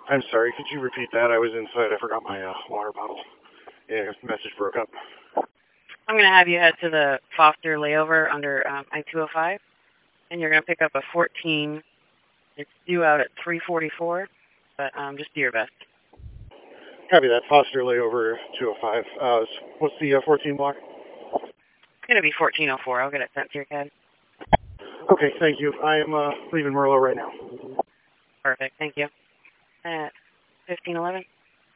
I'm sorry, could you repeat that? I was inside. I forgot my water bottle. Yeah, the message broke up. I'm going to have you head to the Foster layover under I-205, and you're going to pick up a 14. It's due out at 3:44, but just do your best. Copy that. Foster layover 205. What's the 14 block? It's going to be 1404. I'll get it sent to your CAD. Okay, thank you. I am leaving Merlot right now. Perfect. Thank you. At 1511.